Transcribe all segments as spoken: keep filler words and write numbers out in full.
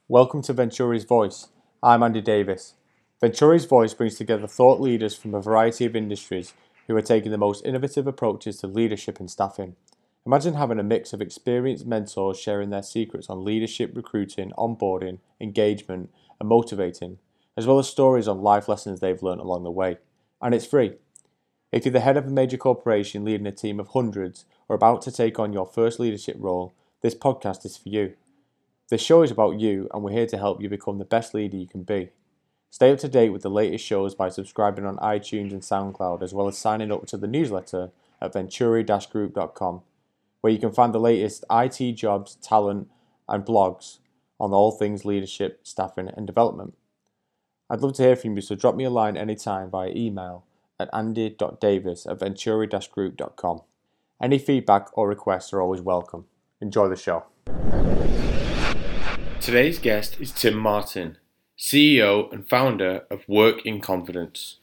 Welcome to Venturi's Voice. I'm Andy Davis. Venturi's Voice brings together thought leaders from a variety of industries who are taking the most innovative approaches to leadership and staffing. Imagine having a mix of experienced mentors sharing their secrets on leadership, recruiting, onboarding, engagement, and motivating, as well as stories on life lessons they've learned along the way. And it's free. If you're the head of a major corporation leading a team of hundreds or about to take on your first leadership role, this podcast is for you. This show is about you, and we're here to help you become the best leader you can be. Stay up to date with the latest shows by subscribing on iTunes and SoundCloud, as well as signing up to the newsletter at venturi dash group dot com, where you can find the latest I T jobs, talent, and blogs on all things leadership, staffing, and development. I'd love to hear from you, so drop me a line anytime via email at andy dot davis at venturi dash group dot com. Any feedback or requests are always welcome. Enjoy the show. Today's guest is Tim Martin, C E O and founder of Work in Confidence.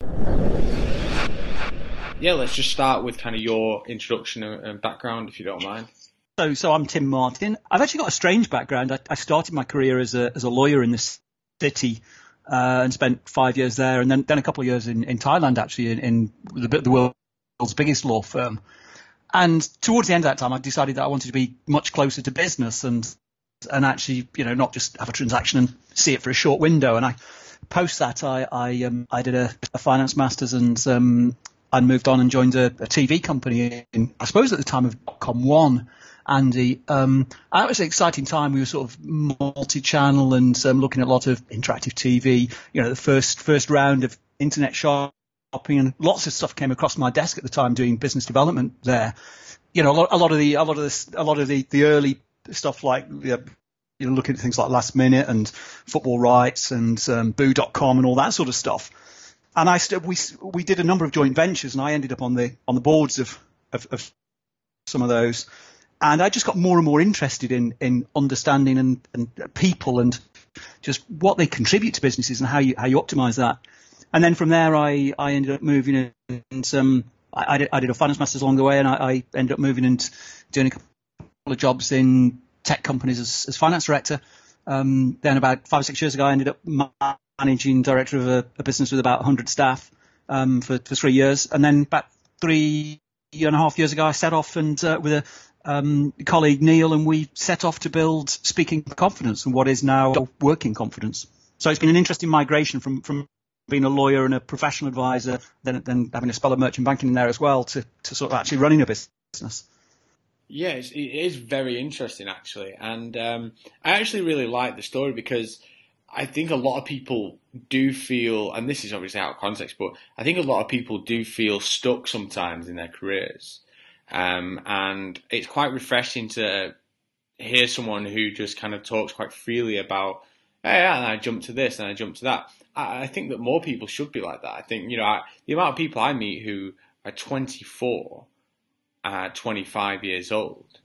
Yeah, let's just start with kind of your introduction and background, if you don't mind. So, so I'm Tim Martin. I've actually got a strange background. I, I started my career as a as a lawyer in the city uh, and spent five years there, and then, then a couple of years in, in Thailand, actually, in, in the, the world's biggest law firm. And towards the end of that time, I decided that I wanted to be much closer to business and and actually, you know, not just have a transaction and see it for a short window. And I, post that, I I, um, I did a, a finance master's and um, I moved on and joined a, a T V company in, I suppose at the time of dot-com one, Andy. Um, that was an exciting time. We were sort of multi-channel and um, looking at a lot of interactive T V. You know, the first first round of internet shopping, and lots of stuff came across my desk at the time doing business development there. You know, a lot, a lot of the a lot of this a lot of the, the early stuff like, you know, looking at things like Last Minute and Football Rights and um, boo dot com and all that sort of stuff. And I st- we we did a number of joint ventures, and I ended up on the on the boards of, of, of some of those. And I just got more and more interested in in understanding and, and people and just what they contribute to businesses and how you how you optimize that. And then from there, I, I ended up moving in, and um, I, I, did, I did a finance master's along the way, and I, I ended up moving and doing a couple of jobs in tech companies as, as finance director. Um, then about five or six years ago, I ended up managing director of a, a business with about one hundred staff um, for, for three years. And then about three and a half years ago, I set off and uh, with a um, colleague, Neil, and we set off to build Speaking Confidence and what is now Working Confidence. So it's been an interesting migration from, from being a lawyer and a professional advisor, then, then having a spell of merchant banking in there as well, to, to sort of actually running a business. Yeah, it's, it is very interesting, actually. And um, I actually really like the story because I think a lot of people do feel, and this is obviously out of context, but I think a lot of people do feel stuck sometimes in their careers. Um, and it's quite refreshing to hear someone who just kind of talks quite freely about, hey, yeah, and I jumped to this and I jumped to that. I, I think that more people should be like that. I think, you know, I, the amount of people I meet who are twenty-four, Uh, twenty-five years old,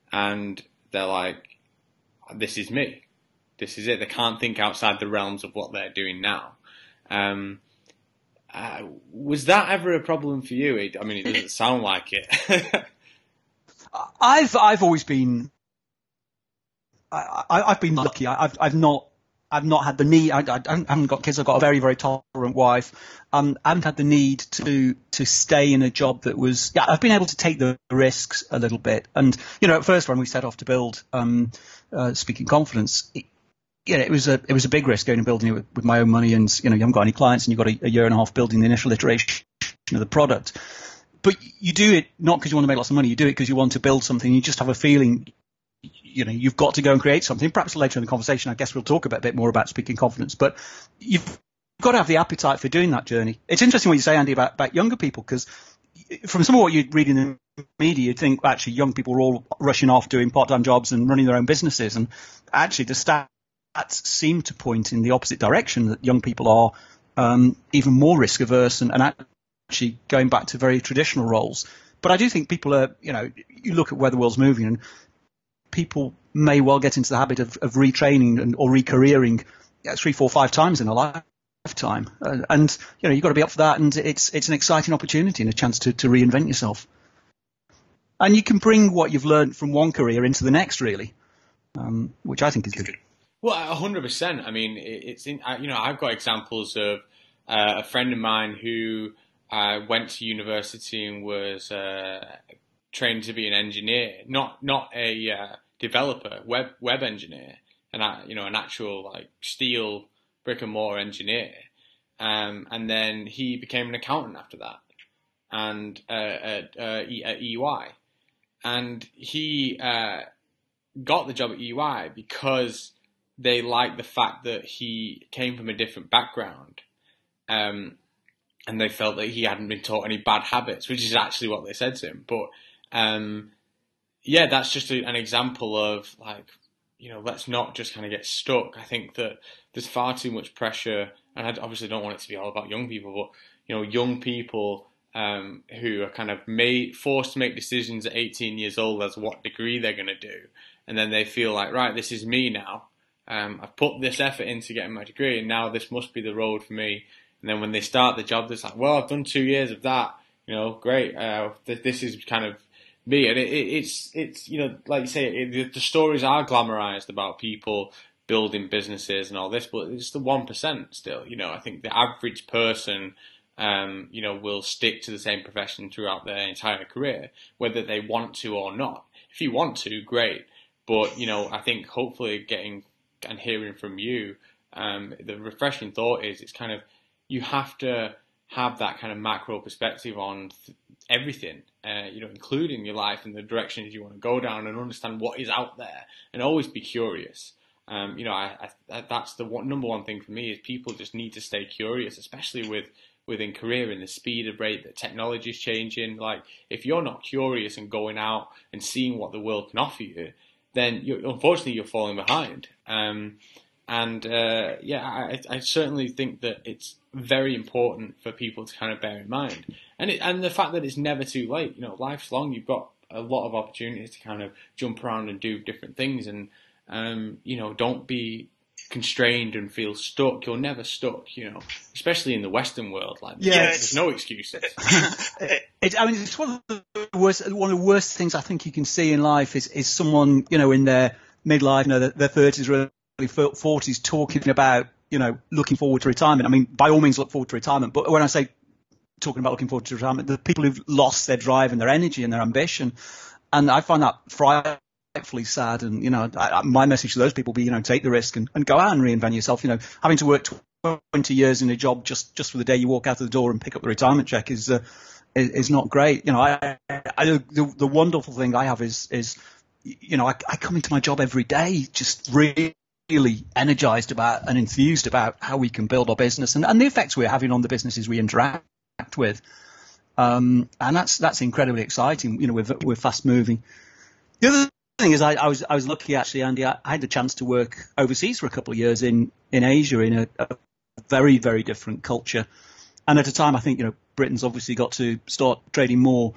and they're like, this is me, this is it. They can't think outside the realms of what they're doing now. Um, uh, was that ever a problem for you? I mean, it doesn't sound like it. I've I've always been I, I, I've been lucky. I, I've I've not I've not had the need. I, I haven't got kids. I've got a very, very tolerant wife. Um, I haven't had the need to to stay in a job that was. Yeah, I've been able to take the risks a little bit. And you know, at first when we set off to build um, uh, Speaking Confidence, it, you know, it was a it was a big risk going and building it with, with my own money. And you know, you haven't got any clients, and you've got a, a year and a half building the initial iteration of the product. But you do it not because you want to make lots of money. You do it because you want to build something. You just have a feeling. You know, you've got to go and create something. Perhaps later in the conversation, I guess we'll talk a bit, a bit more about Speaking Confidence. But you've got to have the appetite for doing that journey. It's interesting what you say, Andy, about, about younger people, because from some of what you read in the media, you'd think actually young people are all rushing off doing part-time jobs and running their own businesses. And actually the stats seem to point in the opposite direction, that young people are um, even more risk averse and, and actually going back to very traditional roles. But I do think people are, you know, you look at where the world's moving, and people may well get into the habit of, of retraining and, or re-careering three, four, five times in a lifetime. Uh, and, you know, you've got to be up for that. And it's it's an exciting opportunity and a chance to, to reinvent yourself. And you can bring what you've learned from one career into the next, really, um, which I think is good. Well, a hundred percent. I mean, it, it's in, I- you know, I've got examples of uh, a friend of mine who uh, went to university and was uh, trained to be an engineer, not not a uh, developer, web web engineer, and uh, you know, an actual like steel brick and mortar engineer. Um, and then he became an accountant after that, and uh, at, uh, E- at E Y, and he uh, got the job at E Y because they liked the fact that he came from a different background, um, and they felt that he hadn't been taught any bad habits, which is actually what they said to him. But um, yeah, that's just a, an example of like, you know, let's not just kind of get stuck. I think that there's far too much pressure, and I obviously don't want it to be all about young people, but you know, young people um, who are kind of made forced to make decisions at eighteen years old as what degree they're going to do, and then they feel like, right, this is me now. Um, I've put this effort into getting my degree, and now this must be the road for me. And then when they start the job, it's like, well, I've done two years of that. You know, great. Uh, th- this is kind of me, and it, it, it's it's you know, like you say, it, the, the stories are glamorized about people building businesses and all this, but it's the one percent still. You know, I think the average person, um, you know, will stick to the same profession throughout their entire career, whether they want to or not. If you want to, great, but you know, I think hopefully getting and hearing from you, um, the refreshing thought is it's kind of you have to have that kind of macro perspective on th- everything, uh, you know, including your life and the directions you want to go down, and understand what is out there, and always be curious. Um, you know, I, I, that's the one, number one thing for me is people just need to stay curious, especially with within career and the speed of rate that technology is changing. Like, if you're not curious and going out and seeing what the world can offer you, then you're, unfortunately you're falling behind. Um, and uh, yeah, I, I certainly think that it's very important for people to kind of bear in mind, and it, and the fact that it's never too late. You know, life's long. You've got a lot of opportunities to kind of jump around and do different things, and um, you know, don't be constrained and feel stuck. You're never stuck. You know, especially in the Western world, like Yeah, there's no excuses. it, it, I mean, it's one of the worst. One of the worst things I think you can see in life is is someone, you know, in their midlife, you know, their thirties, early forties, talking about, you know, looking forward to retirement. I mean, by all means, look forward to retirement. But when I say talking about looking forward to retirement, the people who've lost their drive and their energy and their ambition, and I find that frightfully sad. And you know, I, my message to those people would be, you know, take the risk and, and go out and reinvent yourself. You know, having to work twenty years in a job just just for the day you walk out of the door and pick up the retirement check is uh, is, is not great. You know, I, I the, the wonderful thing I have is is you know, I, I come into my job every day just really really energized about and enthused about how we can build our business and, and the effects we're having on the businesses we interact with. Um, and that's that's incredibly exciting. You know, we're, we're fast moving. The other thing is I, I was I was lucky actually, Andy. I, I had the chance to work overseas for a couple of years in, in Asia in a, a very, very different culture. And at a time, I think, you know, Britain's obviously got to start trading more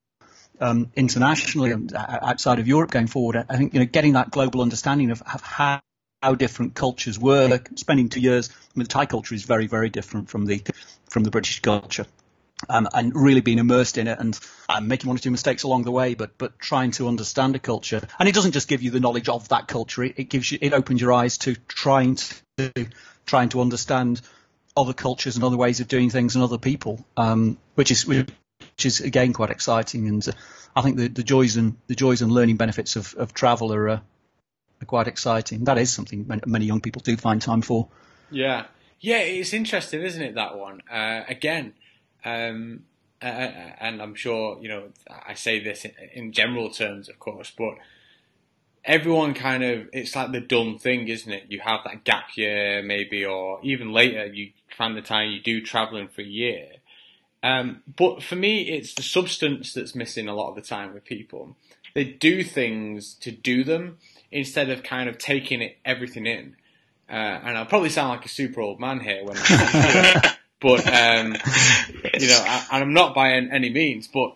um, internationally and outside of Europe going forward. I think, you know, getting that global understanding of, of how how different cultures work. Spending two years, I mean, the Thai culture is very, very different from the from the British culture, um, and really being immersed in it and um, making one or two mistakes along the way, but but trying to understand a culture. And it doesn't just give you the knowledge of that culture; it, it gives you, it opens your eyes to trying to trying to understand other cultures and other ways of doing things and other people, um, which is which is again quite exciting. And uh, I think the, the joys and the joys and learning benefits of, of travel are. Uh, are quite exciting. That is something many young people do find time for. Yeah, yeah, it's interesting, isn't it? That one uh, again, um, uh, and I'm sure you know I say this in, in general terms, of course, but everyone kind of it's like the done thing, isn't it? You have that gap year, maybe, or even later, you find the time you do traveling for a year. Um, but for me, it's the substance that's missing a lot of the time with people. They do things to do them instead of kind of taking it everything in. Uh, and I'll probably sound like a super old man here when I say it, but um, you know, I, and I'm not by any means, but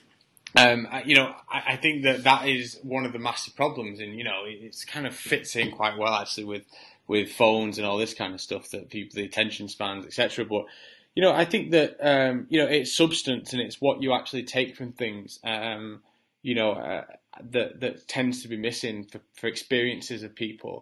um, I, you know, I, I think that that is one of the massive problems, and you know, it it's kind of fits in quite well actually with with phones and all this kind of stuff that people, the attention spans, et cetera. But you know, I think that um, you know, it's substance and it's what you actually take from things. Um, you know, uh, that that tends to be missing for, for experiences of people.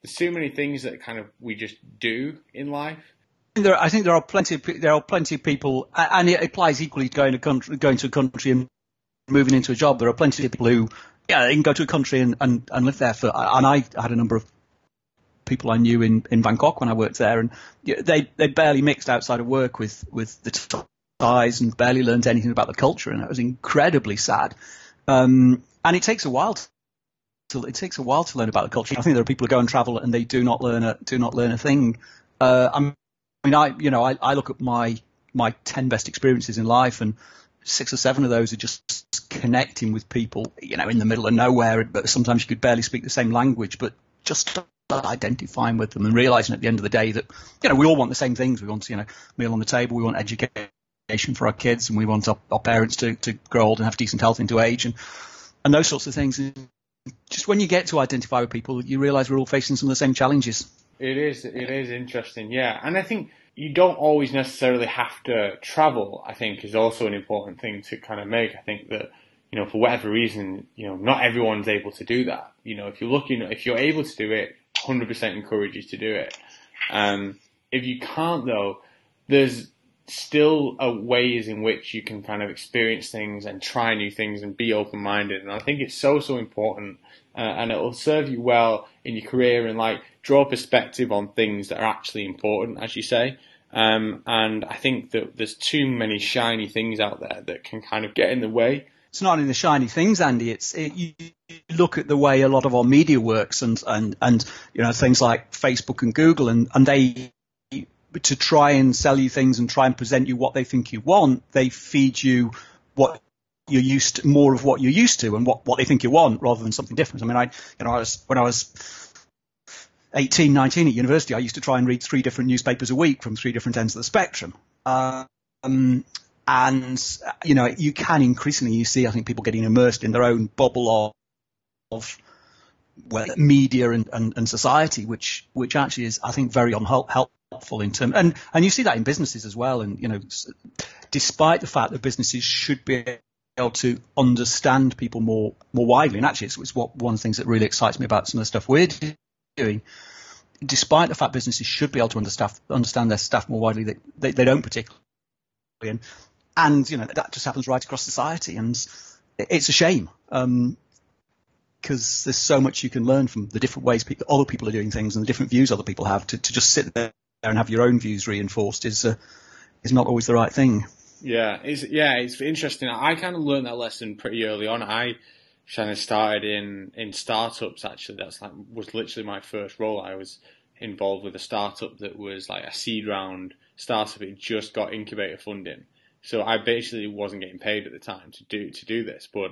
there's too many things that kind of we just do in life. There, I think there are plenty. Of, there are plenty of people, and it applies equally to going to country, going to a country and moving into a job. There are plenty of people who, yeah, they can go to a country and, and, and live there for. And I had a number of people I knew in, in Bangkok when I worked there, and they they barely mixed outside of work with with the Thais and barely learned anything about the culture, and it was incredibly sad. Um, and it takes a while to. So it takes a while to learn about the culture. I think there are people who go and travel and they do not learn a do not learn a thing. Uh, I'm I mean, I, you know, I, I look at my, my ten best experiences in life, and six or seven of those are just connecting with people, you know, in the middle of nowhere, but sometimes you could barely speak the same language, but just identifying with them and realizing at the end of the day that, you know, we all want the same things. We want, you know, meal on the table, we want education for our kids, and we want our, our parents to, to grow old and have decent health into age, and, and those sorts of things. Just when you get to identify with people, you realize we're all facing some of the same challenges. It is, it is interesting, yeah. And I think you don't always necessarily have to travel, I think, is also an important thing to kind of make. I think that, you know, for whatever reason, you know, not everyone's able to do that. You know, if you're looking, if you're able to do it, one hundred percent encourage you to do it. Um, if you can't, though, there's still a ways in which you can kind of experience things and try new things and be open-minded. And I think it's so, so important. Uh, and it will serve you well in your career and like draw perspective on things that are actually important, as you say. Um, and I think that there's too many shiny things out there that can kind of get in the way. It's not in the shiny things, Andy. It's it, you look at the way a lot of our media works, and and and you know, things like Facebook and Google, and and they, to try and sell you things and try and present you what they think you want, they feed you what you're used to, more of what you're used to, and what, what they think you want, rather than something different. I mean, I, you know, I was, when I was eighteen, nineteen at university, I used to try and read three different newspapers a week from three different ends of the spectrum. Um, and, you know, you can increasingly, you see, I think, people getting immersed in their own bubble of, of well, media and, and, and society, which, which actually is, I think, very unhelpful in terms, and, and you see that in businesses as well. And, you know, despite the fact that businesses should be able to understand people more more widely, and actually it's, it's what one of the things that really excites me about some of the stuff we're doing. Despite the fact businesses should be able to understand understand their staff more widely, they they, they don't particularly, and, and you know that just happens right across society, and it's a shame um, because there's so much you can learn from the different ways people, other people are doing things and the different views other people have. To, to just sit there and have your own views reinforced is uh, is not always the right thing. Yeah, it's yeah, it's interesting. I kind of learned that lesson pretty early on. I kind of started in, in startups. Actually, that's like was literally my first role. I was involved with a startup that was like a seed round startup. It just got incubator funding, so I basically wasn't getting paid at the time to do to do this. But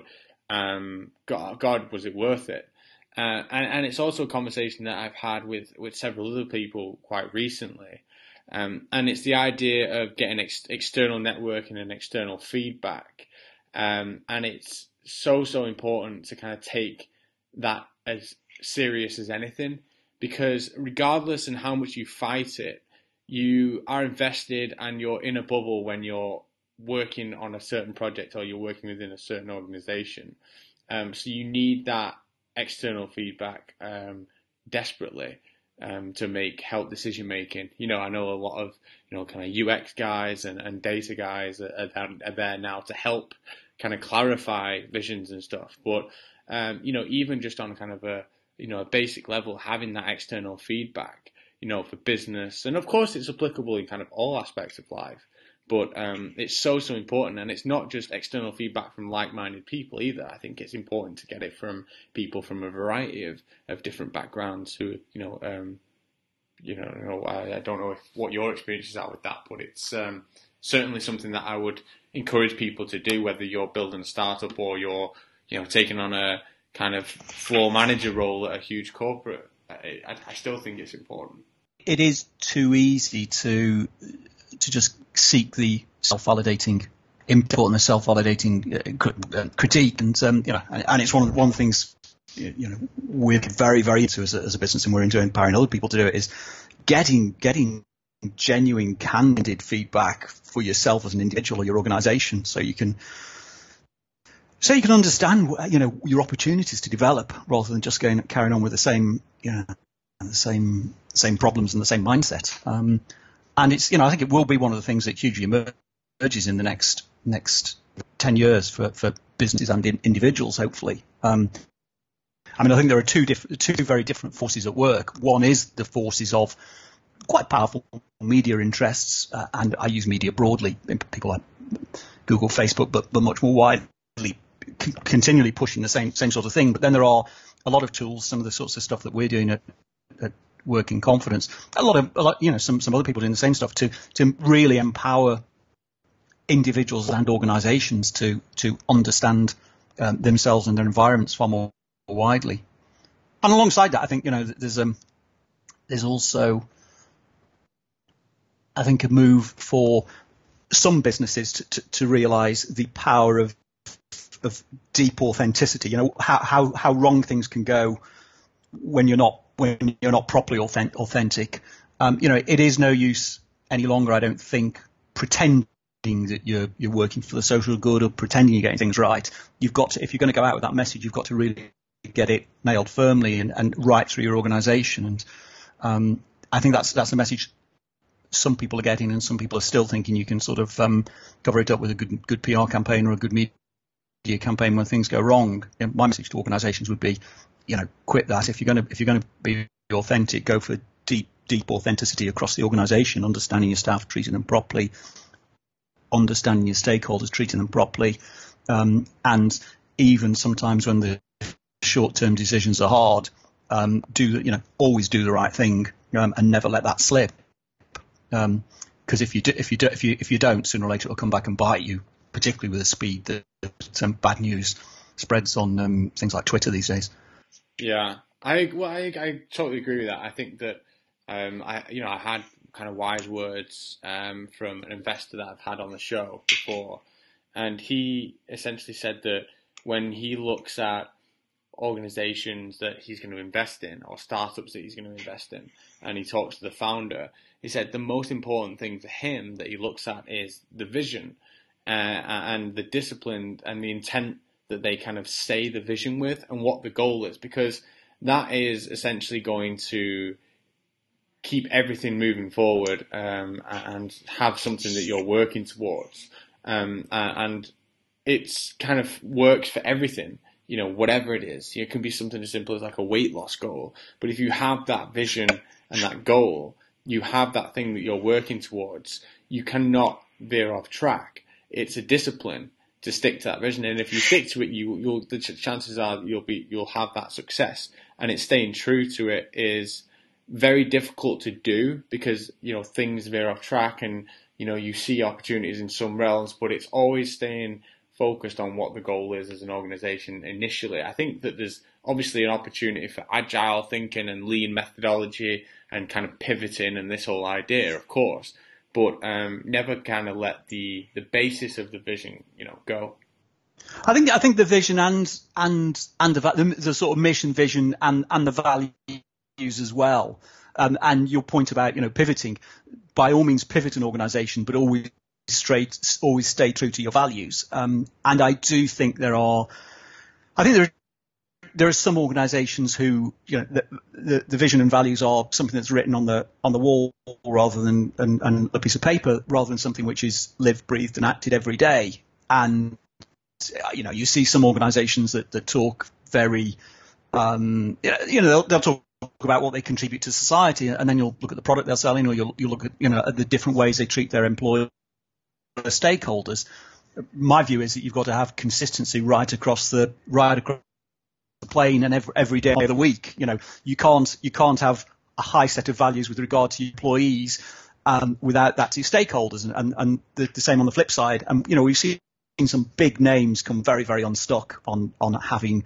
um, God, God, was it worth it? Uh, and and it's also a conversation that I've had with with several other people quite recently. Um, and it's the idea of getting ex- external networking and external feedback. Um, and it's so, so important to kind of take that as serious as anything, because regardless and how much you fight it, you are invested and you're in a bubble when you're working on a certain project or you're working within a certain organization. Um, so you need that external feedback um, desperately. Um, to make help decision making. You know, I know a lot of, you know, kind of U X guys and, and data guys are, are there now to help kind of clarify visions and stuff. But, um, you know, even just on kind of a, you know, a basic level, having that external feedback, you know, for business. And of course it's applicable in kind of all aspects of life. But um, it's so, so important. And it's not just external feedback from like-minded people either. I think it's important to get it from people from a variety of, of different backgrounds who, you know, um, you know, you know I, I don't know if, what your experiences are with that, but it's um, certainly something that I would encourage people to do, whether you're building a startup or you're, you know, taking on a kind of floor manager role at a huge corporate. I, I, I still think it's important. It is too easy to to just seek the self-validating input and the self-validating uh, critique, and um, you know, and, and it's one of the, one of the things you know we're very very into as a, as a business, and we're into empowering other people to do it, is getting getting genuine, candid feedback for yourself as an individual or your organisation, so you can so you can understand you know your opportunities to develop, rather than just going carrying on with the same you know the same same problems and the same mindset. Um, and it's, you know, I think it will be one of the things that hugely emerges in the next next ten years for, for businesses and in, individuals, hopefully. Um, I mean, I think there are two diff- two very different forces at work. One is the forces of quite powerful media interests, uh, and I use media broadly, people like Google, Facebook, but, but much more widely, c- continually pushing the same same sort of thing. But then there are a lot of tools, some of the sorts of stuff that we're doing at, at Work in Confidence, a lot of, a lot, you know, some some other people doing the same stuff to to really empower individuals and organisations to to understand um, themselves and their environments far more widely. And alongside that, I think, you know, there's um there's also, I think, a move for some businesses to, to, to realise the power of of deep authenticity. You know, how, how how wrong things can go when you're not when you're not properly authentic. authentic. Um, you know, it is no use any longer, I don't think, pretending that you're you're working for the social good or pretending you're getting things right. You've got to, if you're going to go out with that message, you've got to really get it nailed firmly and, and right through your organisation. And um, I think that's that's the message some people are getting, and some people are still thinking you can sort of um, cover it up with a good good P R campaign or a good media campaign when things go wrong. You know, my message to organisations would be, you know, quit that. If you're going to if you're going to be authentic, go for deep deep authenticity across the organisation, understanding your staff, treating them properly, understanding your stakeholders, treating them properly, um, and even sometimes when the short-term decisions are hard, um, do you know always do the right thing, um, and never let that slip. Because um, if you do, if you do, if you if you don't, sooner or later it'll come back and bite you, particularly with the speed that some bad news spreads on um, things like Twitter these days. Yeah, I well, I, I totally agree with that. I think that um, I you know I had kind of wise words um, from an investor that I've had on the show before, and he essentially said that when he looks at organizations that he's going to invest in or startups that he's going to invest in, and he talks to the founder, he said the most important thing for him that he looks at is the vision uh, and the discipline and the intent that they kind of say the vision with and what the goal is, because that is essentially going to keep everything moving forward um, and have something that you're working towards. Um, and it's kind of works for everything. You know, whatever it is, it can be something as simple as like a weight loss goal. But if you have that vision and that goal, you have that thing that you're working towards, you cannot veer off track. It's a discipline to stick to that vision, and if you stick to it, you you'll the chances are that you'll be you'll have that success. And it's staying true to it is very difficult to do because you know things veer off track, and you know you see opportunities in some realms, but it's always staying focused on what the goal is as an organization initially. I think that there's obviously an opportunity for agile thinking and lean methodology and kind of pivoting and this whole idea, of course, but um, never kind of let the, the basis of the vision, you know, go. I think I think the vision and and and the, the, the sort of mission, vision, and and the values as well. Um, and your point about you know pivoting, by all means pivot an organisation, but always straight, always stay true to your values. Um, and I do think there are, I think there, there are some organisations who, you know, the, the, the vision and values are something that's written on the on the wall rather than and, and a piece of paper, rather than something which is lived, breathed, and acted every day. And you know, you see some organisations that, that talk very, um, you know, they'll, they'll talk about what they contribute to society, and then you'll look at the product they're selling, or you'll you look at you know at the different ways they treat their employees. The stakeholders. My view is that you've got to have consistency right across the right across the plane and every, every day of the week. You know, you can't you can't have a high set of values with regard to employees um, without that to stakeholders, and, and, and the, the same on the flip side. And you know, we've seen some big names come very very unstuck on on having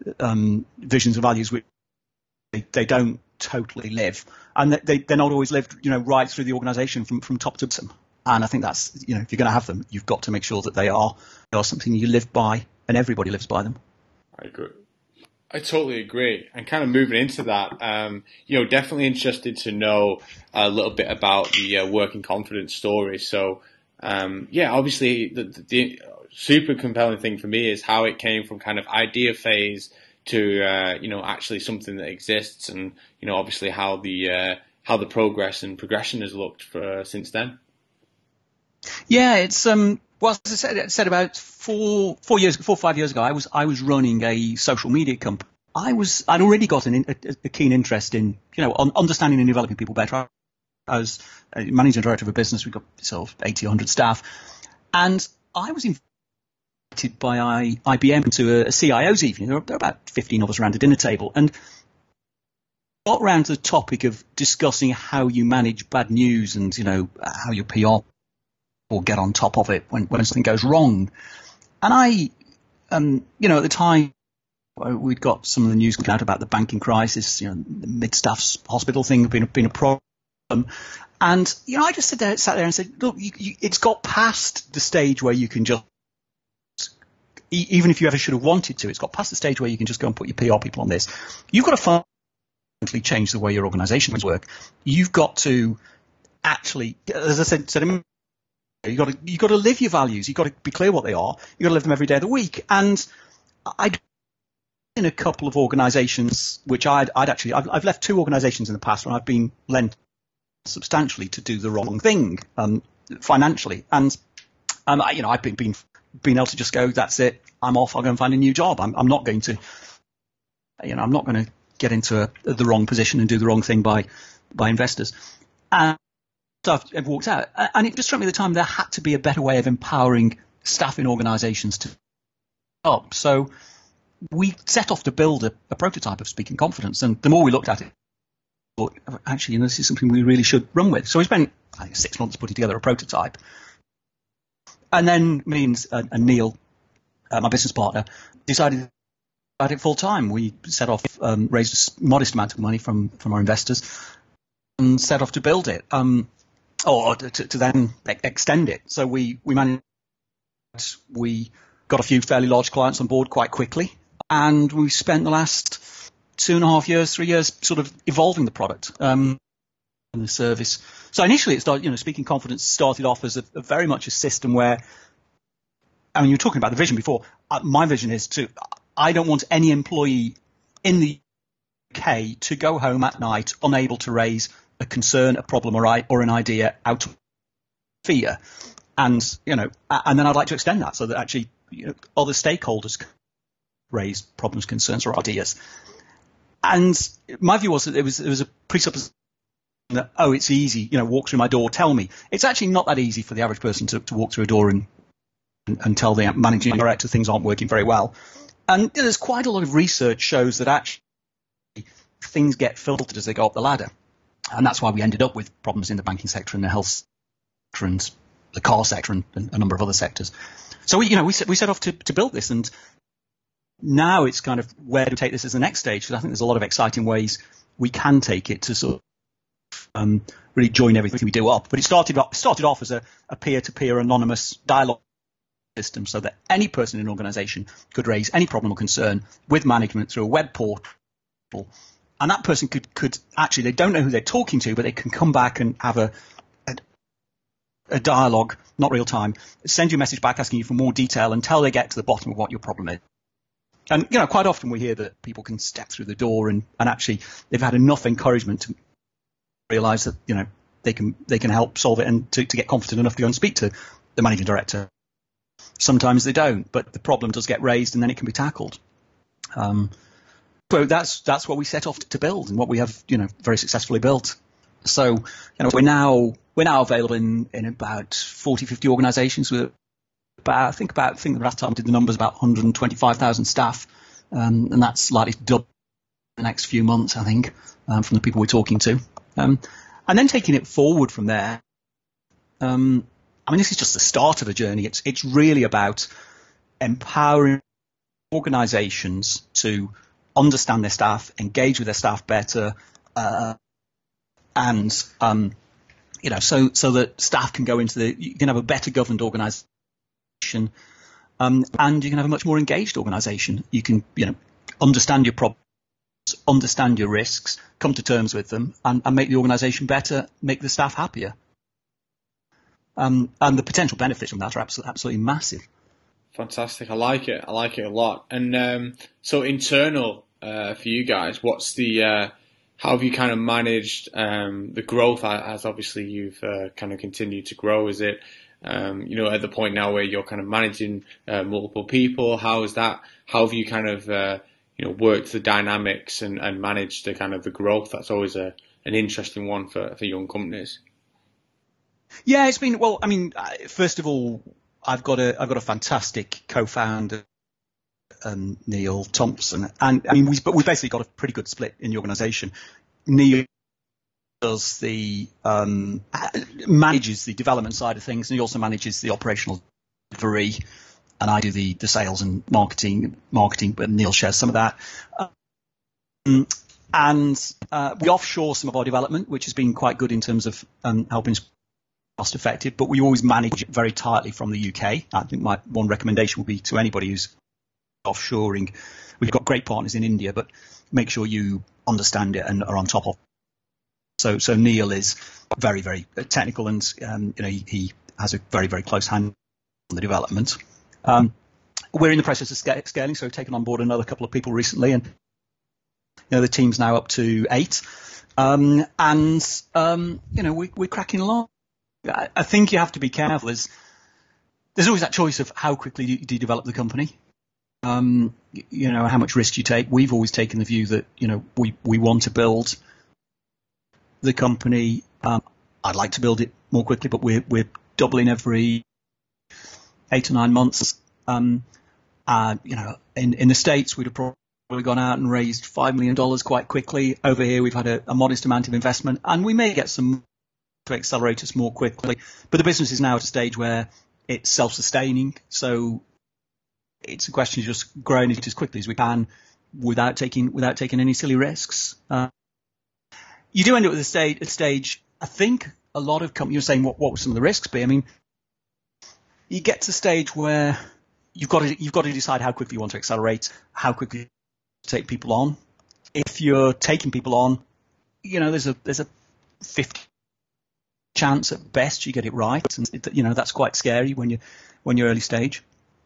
um, visions and values which they, they don't totally live, and they they're not always lived you know right through the organisation from from top to bottom. And I think that's, you know, if you're going to have them, you've got to make sure that they are, they are something you live by and everybody lives by them. I agree. I totally agree. And kind of moving into that, um, you know, definitely interested to know a little bit about the uh, Work in Confidence story. So, um, yeah, obviously the, the super compelling thing for me is how it came from kind of idea phase to uh, you know actually something that exists, and you know obviously how the uh, how the progress and progression has looked for uh, since then. Yeah, it's um. Well, as I said, I said about four four years, four or five years ago, I was I was running a social media company. I was I'd already got an, a, a keen interest in you know on understanding and developing people better. I was a managing director of a business. We've got sort of eighty, one hundred staff, and I was invited by I B M to a, a C I O's evening. There were, there were about fifteen of us around a dinner table, and got around to the topic of discussing how you manage bad news and you know how your P R or get on top of it when, when something goes wrong. And I, um, you know, at the time, we'd got some of the news coming out about the banking crisis, you know, the mid-staff's hospital thing being, being a problem. And, you know, I just sat there, sat there and said, look, you, you, it's got past the stage where you can just, even if you ever should have wanted to, it's got past the stage where you can just go and put your P R people on this. You've got to fundamentally change the way your organizations work. You've got to actually, as I said, said You've got to, you've got to live your values. You've got to be clear what they are. You've got to live them every day of the week. And I'd in a couple of organizations, which I'd, I'd actually, I've, I've left two organizations in the past when I've been lent substantially to do the wrong thing, um, financially. And, um, I, you know, I've been, been, been able to just go, that's it. I'm off. I'll go and find a new job. I'm, I'm not going to, you know, I'm not going to get into a, the wrong position and do the wrong thing by, by investors. And, So I've, I've walked out, and it just struck me at the time there had to be a better way of empowering staff in organisations to up. So we set off to build a, a prototype of Speaking Confidence, and the more we looked at it, we thought, actually, you know, this is something we really should run with. So we spent I think, six months putting together a prototype, and then me and, uh, and Neil, uh, my business partner, decided about it full time. We set off, um, raised a modest amount of money from from our investors, and set off to build it. Um, Or to, to then extend it. So we, we managed, we got a few fairly large clients on board quite quickly. And we spent the last two and a half years, three years sort of evolving the product um, and the service. So initially it started, you know, Speaking Confidence started off as a, a very much a system where, I mean, you were talking about the vision before. Uh, my vision is to, I don't want any employee in the U K to go home at night unable to raise a concern, a problem, or, I, or an idea out of fear. And, you know, and then I'd like to extend that so that actually, you know, other stakeholders can raise problems, concerns, or ideas. And my view was that it was, it was a presupposition that, oh, it's easy, you know, walk through my door, tell me. It's actually not that easy for the average person to, to walk through a door and, and, and tell the managing director things aren't working very well. And you know, there's quite a lot of research shows that actually things get filtered as they go up the ladder. And that's why we ended up with problems in the banking sector and the health sector and the car sector and, and a number of other sectors. So we, you know, we set, we set off to, to build this, and now it's kind of where to take this as the next stage. Because I think there's a lot of exciting ways we can take it to sort of um, really join everything we do up. But it started off, started off as a, a peer-to-peer anonymous dialogue system, so that any person in an organisation could raise any problem or concern with management through a web portal. And that person could, could actually, they don't know who they're talking to, but they can come back and have a, a, a dialogue, not real time, send you a message back asking you for more detail until they get to the bottom of what your problem is. And, you know, quite often we hear that people can step through the door and, and actually they've had enough encouragement to realise that, you know, they can they can help solve it and to, to get confident enough to go and speak to the managing director. Sometimes they don't, but the problem does get raised and then it can be tackled. Um, So that's that's what we set off to build, and what we have, you know, very successfully built. So, you know, we're now we're now available in, in about forty, fifty organisations with about I think about I think the last time I did the numbers about one hundred twenty-five thousand staff, um, and that's likely to double in the next few months, I think, um, from the people we're talking to. Um, and then taking it forward from there. Um, I mean, this is just the start of a journey. It's it's really about empowering organisations to understand their staff, engage with their staff better, uh, and um, you know, so so that staff can go into the, you can have a better governed organisation, um, and you can have a much more engaged organisation. You can, you know, understand your problems, understand your risks, come to terms with them, and, and make the organisation better, make the staff happier. Um, and the potential benefits from that are absolutely, absolutely massive. Fantastic. I like it. I like it a lot. And um, so internal uh, for you guys, what's the uh, how have you kind of managed um, the growth as obviously you've uh, kind of continued to grow? Is it um, you know at the point now where you're kind of managing uh, multiple people? How is that? How have you kind of uh, you know worked the dynamics and, and managed the kind of the growth? That's always a an interesting one for, for young companies. Yeah, it's been well. I mean, first of all, I've got a I've got a fantastic co-founder, um, Neil Thompson, and I mean we but we basically got a pretty good split in the organisation. Neil does the um, manages the development side of things, and he also manages the operational delivery, and I do the the sales and marketing marketing. But Neil shares some of that, um, and uh, we offshore some of our development, which has been quite good in terms of um, helping us cost effective, but we always manage it very tightly from the U K. I think my one recommendation would be to anybody who's offshoring. We've got great partners in India, but make sure you understand it and are on top of it. So, so Neil is very, very technical, and um, you know he, he has a very, very close hand on the development. Um, we're in the process of sc- scaling, so we've taken on board another couple of people recently, and you know the team's now up to eight, um, and um, you know we, we're cracking along. I think you have to be careful. There's, there's always that choice of how quickly do you, do you develop the company, um, you know, how much risk you take. We've always taken the view that, you know, we, we want to build the company. Um, I'd like to build it more quickly, but we're, we're doubling every eight or nine months. Um, uh, you know, in, in the States, we'd have probably gone out and raised five million dollars quite quickly. Over here, we've had a, a modest amount of investment, and we may get some to accelerate us more quickly. But the business is now at a stage where it's self-sustaining, so it's a question of just growing it as quickly as we can without taking without taking any silly risks. Uh, you do end up with a stage, a stage. I think a lot of companies are saying what what would some of the risks be. I mean, you get to a stage where you've got to you've got to decide how quickly you want to accelerate, how quickly you take people on. If you're taking people on, you know, there's a there's a fifty chance at best you get it right, and it, you know that's quite scary when you when you're early stage,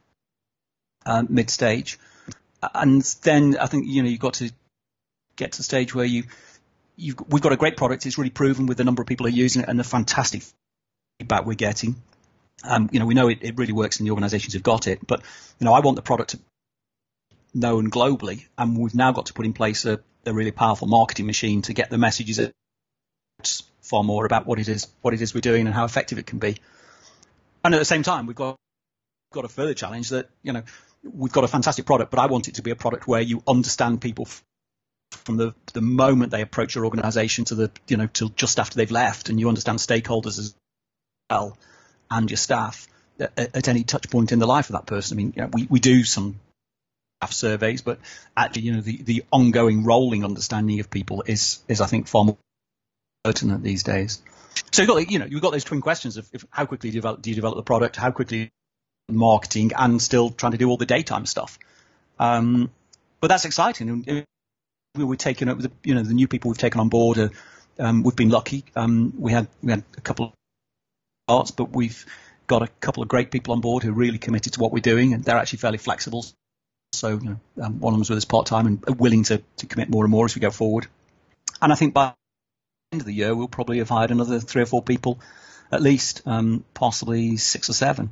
um, mid stage, and then I think you know you've got to get to the stage where you you've we've got a great product. It's really proven with the number of people who are using it and the fantastic feedback we're getting. Um, you know we know it, it really works in the organisations who've got it, but you know I want the product to be known globally, and we've now got to put in place a, a really powerful marketing machine to get the messages out far more about what it is, what it is we're doing, and how effective it can be. And at the same time, we've got got a further challenge that you know we've got a fantastic product, but I want it to be a product where you understand people from the the moment they approach your organisation to the you know till just after they've left, and you understand stakeholders as well and your staff at, at any touch point in the life of that person. I mean, you know, we we do some staff surveys, but actually, you know, the the ongoing rolling understanding of people is is I think far more pertinent these days. So you've got, you know, you've got those twin questions of if, how quickly do you, develop, do you develop the product, how quickly marketing, and still trying to do all the daytime stuff. Um, but that's exciting. And we're taking up the, you know, the new people we've taken on board. Are, um, we've been lucky. Um, we had we had a couple of parts, but we've got a couple of great people on board who are really committed to what we're doing, and they're actually fairly flexible. So you know, um, one of them's with us part time and are willing to to commit more and more as we go forward. And I think by end of the year, we'll probably have hired another three or four people, at least, um, possibly six or seven.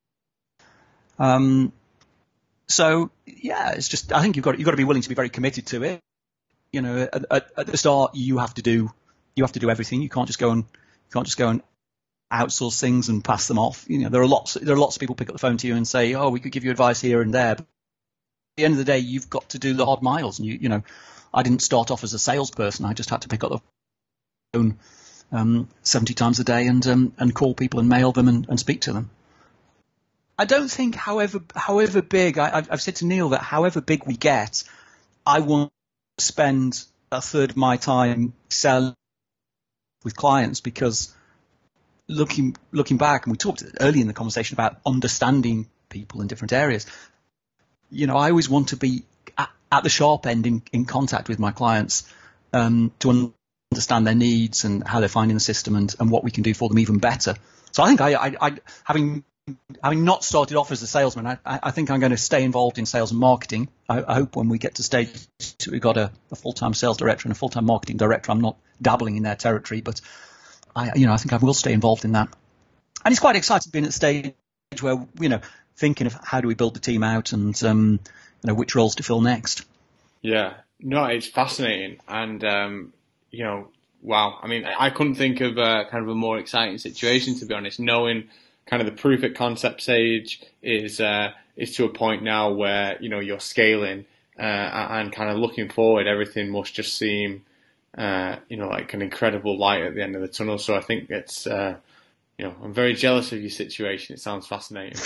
Um, so yeah, it's just I think you've got you've got to be willing to be very committed to it. You know, at, at, at the start, you have to do you have to do everything. You can't just go and you can't just go and outsource things and pass them off. You know, there are lots there are lots of people pick up the phone to you and say, oh, we could give you advice here and there. But at the end of the day, you've got to do the hard miles. And you you know, I didn't start off as a salesperson. I just had to pick up the Um, seventy times a day and um, and call people and mail them and, and speak to them. I don't think, however however big, I, I've, I've said to Neil that however big we get, I want to spend a third of my time selling with clients, because looking looking back, and we talked early in the conversation about understanding people in different areas. You know, I always want to be at, at the sharp end in, in contact with my clients um, to understand understand their needs and how they're finding the system, and, and what we can do for them even better. So I think I, I, I having having not started off as a salesman, I, I think I'm going to stay involved in sales and marketing. I, I hope when we get to stage two, we've got a, a full-time sales director and a full-time marketing director. I'm not dabbling in their territory, but I, you know, I think I will stay involved in that. And it's quite exciting being at the stage where, you know, thinking of how do we build the team out and, um, you know, which roles to fill next. Yeah, no, it's fascinating. And, um, you know, wow. I mean, I couldn't think of a, kind of a more exciting situation, to be honest, knowing kind of the proof of concept stage is uh, is to a point now where, you know, you're scaling uh, and kind of looking forward, everything must just seem, uh, you know, like an incredible light at the end of the tunnel. So I think it's, uh, you know, I'm very jealous of your situation. It sounds fascinating.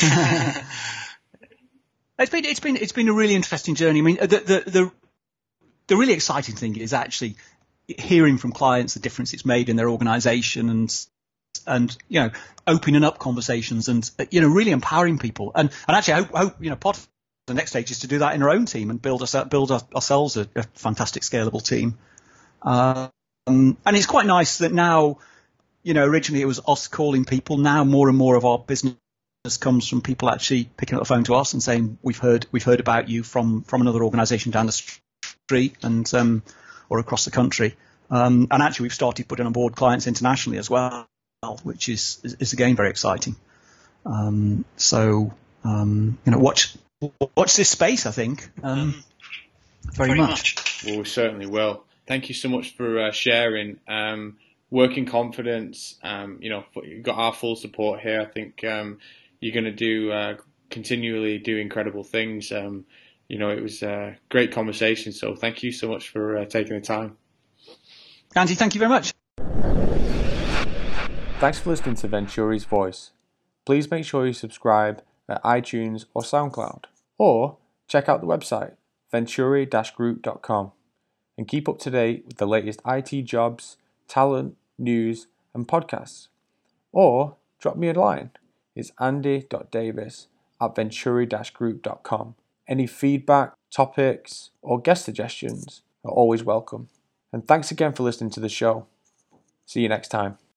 It's been it's been it's been a really interesting journey. I mean, the the the, the really exciting thing is actually hearing from clients the difference it's made in their organisation and. And, you know, opening up conversations and, you know, really empowering people. And, and actually, I hope, I hope, you know, part of the next stage is to do that in our own team and build us build ourselves a, a fantastic scalable team. Um, and it's quite nice that now, you know, originally it was us calling people. Now more and more of our business comes from people actually picking up the phone to us and saying, we've heard we've heard about you from, from another organisation down the street and um, or across the country. Um, and actually, we've started putting on board clients internationally as well, which is, is, is again very exciting. Um, so, um, you know, watch watch this space, I think, um, very, very much. much. Well, we certainly will. Thank you so much for uh, sharing. Um, working confidence, um, you know, you've got our full support here. I think um, you're going to do uh, continually do incredible things. Um, you know, it was a great conversation. So thank you so much for uh, taking the time. Andy, thank you very much. Thanks for listening to Venturi's Voice. Please make sure you subscribe at iTunes or SoundCloud, or check out the website venturi dash group dot com and keep up to date with the latest I T jobs, talent, news and podcasts. Or drop me a line. It's andy dot davis at venturi dash group dot com. Any feedback, topics or guest suggestions are always welcome. And thanks again for listening to the show. See you next time.